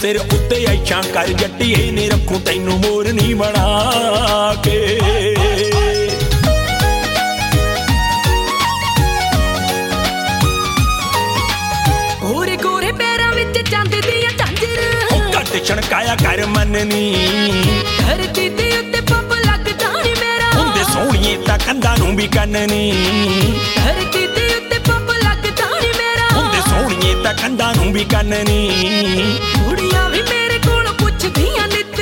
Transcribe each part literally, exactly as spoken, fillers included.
सिर उत्ते ऐशां कर जट्टिए नी रखूं तैनू मोरनी बना के। गोरे गोरे पैरां विच चांदी दियां झांजर घट छणकाया कर मननी धरती दे उत्ते पंप लगदा नी मेरा हुंदे सोहणीए तां कंधां नूं भी कन्ननी धरती दे उत्ते पंप लगदा नी मेरा हुंदे सोहणीए तां कंधां नूं भी कन्ननी। कुड़ियां भी मेरे कोलों पुछदियां नित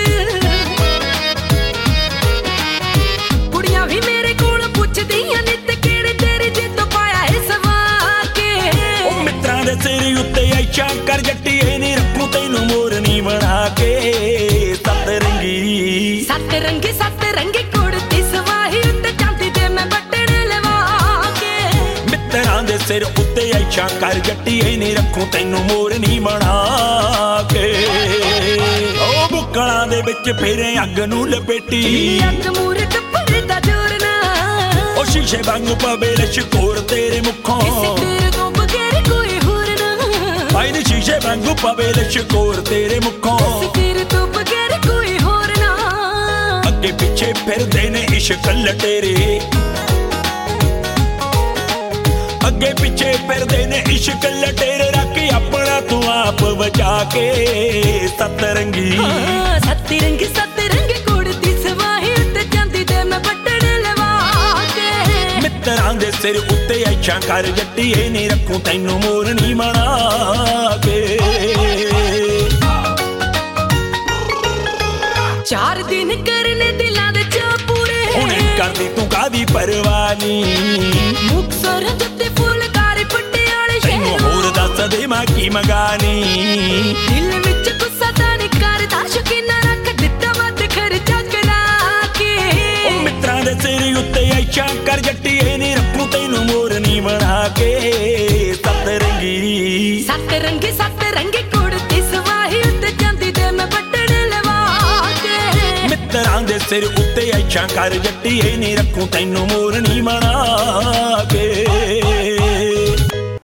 कुड़ियां भी मेरे कोलों पुछदियां नित किहड़े तेरे जिद्दों पाया है सवा के। ओ मित्रां दे सिर उत्ते ऐशां कर जट्टिए नी रखूं तैनू मोरनी बना के। सत रंगी सत रंगी सत रंगी कुड़ती सवाही उत्ते चांदी दे मैं बटन लवा के। मित्रां दे सिर उत्ते ऐशां कर जट्टिए नी रखूं तैनू मोरनी बना के। ओ बुक्कलां दे विच फेरे अग नूं लपेटी अग मूरे टप्पड़ दा जोर ना ओ शीशे वांगू पवे लशकोर तेरे मुखों तेरे तो बगैर कोई होर ना भाई नी शीशे वांगू पवे लशकोर तेरे मुखों तेरे तो बगैर कोई होर ना। अगे पिछे फिरदे ने इश्क लटेरे अगे पिछे फिरदे ने इश्क लटेरे रख अपना तू आप बचा के। सत रंगी सत रंगी सत रंगी कुड़ती सवाही उत्ते चांदी दे मैं बटन लवा के। मित्रां दे सिर उत्ते ऐशां कर जट्टिए नी रखूं तैनू मोरनी बना के। चार दिन करने दिलां दे चा पूरे हुणे करदी तू कादी परवाह नी मुक्तसर जत्ते फुलकारी पटियाले तैनू होर दस दे मां की मंगानी। दिल विच गुस्सा तां नी करदा शकीना रख दित्ता वध खर्चा करा के। ओ मित्रां दे सिर उत्ते ऐशां कर जट्टिए नी रखूं तैनू मोरनी बना के। सत रंगी सत रंगी सत रंगी कुड़ती सवाही उत्ते चांदी दे मैं बटन लवा के। मित्रां दे सिर उत्ते ऐशां कर जट्टिए नी रखूं तैनू मोरनी बना